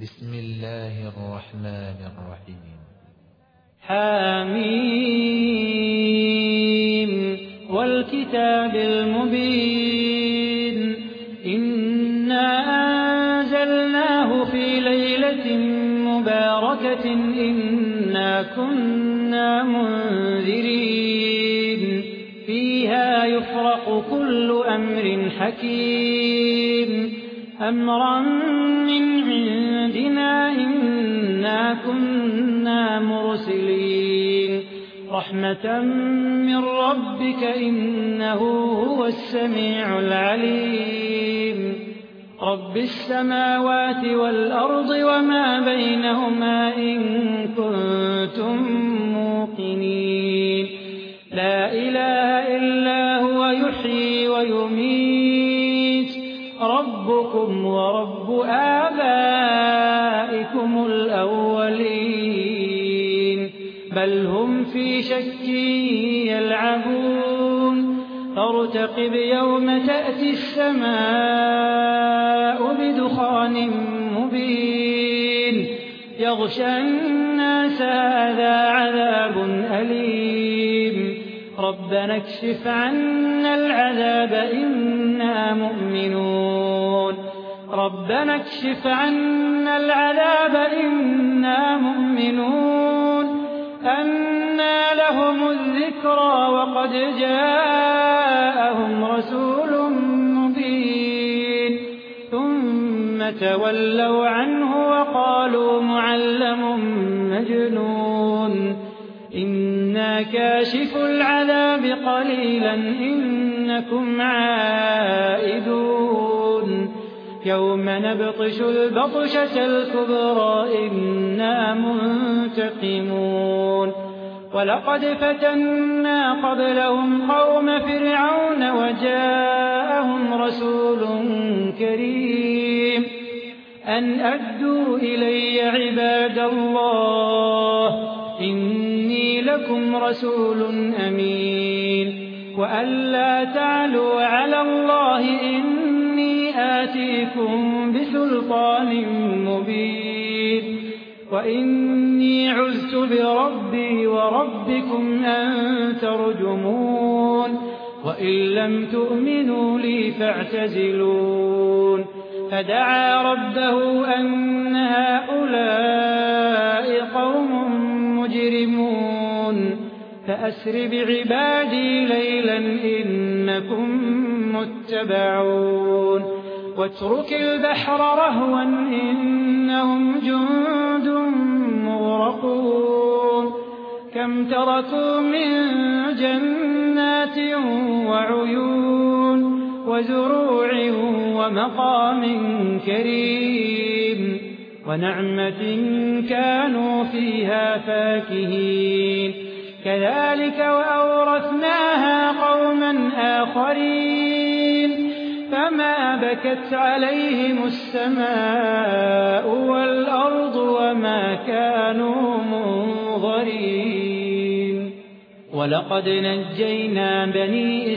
بسم الله الرحمن الرحيم. حميم والكتاب المبين إنا أنزلناه في ليلة مباركة إنا كنا منذرين فيها يفرق كل أمر حكيم أمرا من عندنا إنا كنا مرسلين رحمة من ربك إنه هو السميع العليم رب السماوات والأرض وما بينهما إن كنتم موقنين لا إله إلا هو يحيي ويميت ربكم ورب آبائكم الأولين بل هم في شك يلعبون فارتقب يوم تأتي السماء بدخان مبين يغشى الناس هذا عذاب أليم ربنا اكشف عنا العذاب إنا مؤمنون ربنا اكشف عنا العذاب إنا مؤمنون أنى لهم الذكرى وقد جاءهم رسول مبين ثم تولوا عنه وقالوا معلم مجنون إنا كاشف العذاب قليلا إنكم عائدون يوم نبطش البطشة الكبرى إنا منتقمون ولقد فتنا قبلهم قوم فرعون وجاءهم رسول كريم أن أدوا إلي عباد الله إني لكم رسول أمين وأن لا تعلوا على الله إني آتيكم بسلطان مبين وإني عذت بربي وربكم أن ترجمون وإن لم تؤمنوا لي فاعتزلون فدعا ربه أن هؤلاء قوم مجرمون فأسر بعبادي ليلا إنكم متبعون واترك البحر رهوا إنهم جند مغرقون كم تركوا من جنات وعيون وزروع ومقام كريم ونعمة كانوا فيها فاكهين كذلك وأورثناها قوما آخرين فما بكت عليهم السماء والأرض وما كانوا منظرين ولقد نجينا بني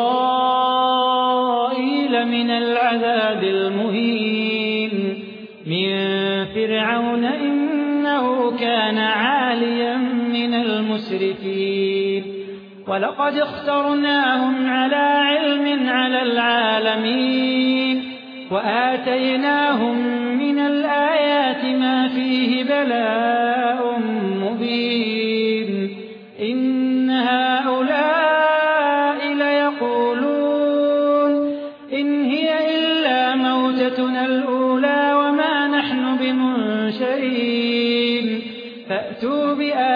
إسرائيل من العذاب المهين من فرعون إنه كان عاليا من المسرفين ولقد اخترناهم على علم على العالمين وآتيناهم من الآيات ما فيه بلاء مبين إن هؤلاء ليقولون إن هي إلا موتتنا الأولى وما نحن بمنشرين فأتوا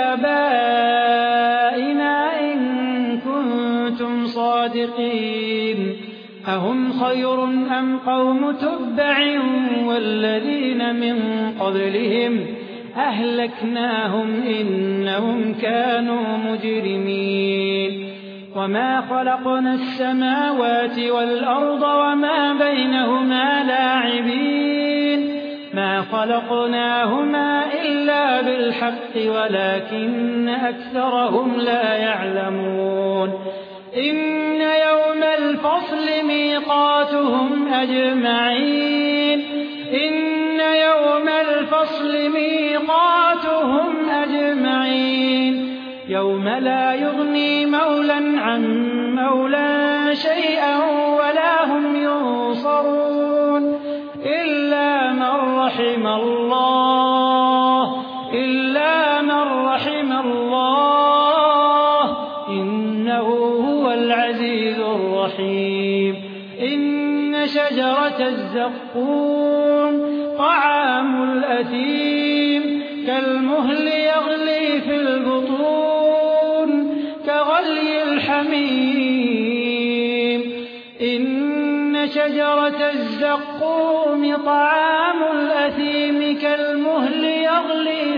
بآبائنا إن كنتم صادقين أهم خير أم قوم تبع والذين من قبلهم أهلكناهم إنهم كانوا مجرمين وما خلقنا السماوات والأرض وما بينهما لاعبين ما خلقناهما إلا بالحق ولكن أكثرهم لا يعلمون إن يوم الفصل ميقاتهم أجمعين إن يوم الفصل ميقاتهم أجمعين يوم لا يغني مولى عن مولى شيئا ولا هم ينصرون إلا من رحم الله إنه هو العزيز الرحيم إن شجرة الزقوم طعام الأثيم كالمهل يغلي في البطون كغلي الحميم إن شجرة الزقوم طعام الأثيم كالمهل يغلي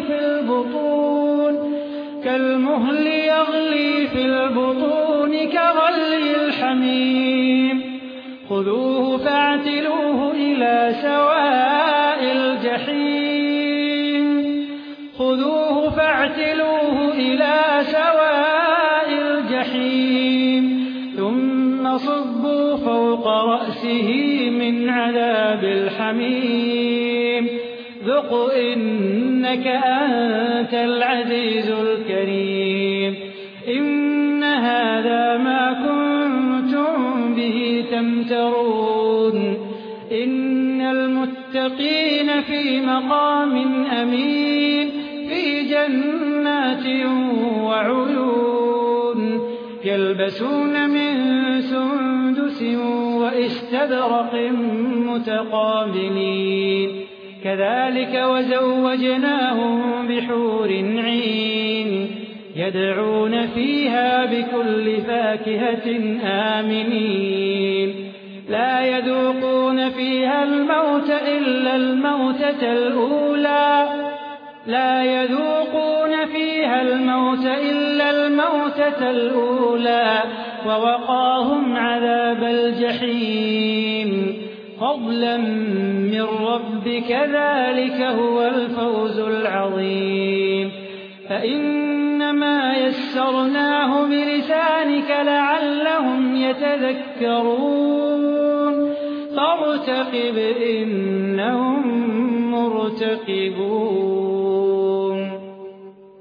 في البطون كغلي الحميم خذوه فاعتلوه إلى سواء الجحيم ثم صبوا فوق رأسه من عذاب الحميم ذق إنك أنت العزيز الكريم إن هذا ما كنتم به تمترون إن المتقين في مقام أمين في جنات وعيون يلبسون من سندس واستبرق متقابلين كذلك وزوجناهم بحور عين يدعون فيها بكل فاكهة آمنين لا يذوقون فيها الموت إلا الموتة الأولى ووقاهم عذاب الجحيم فضلا من ربك ذلك هو الفوز العظيم فإنما يسرناه بلسانك لعلهم يتذكرون فارتقب إنهم مرتقبون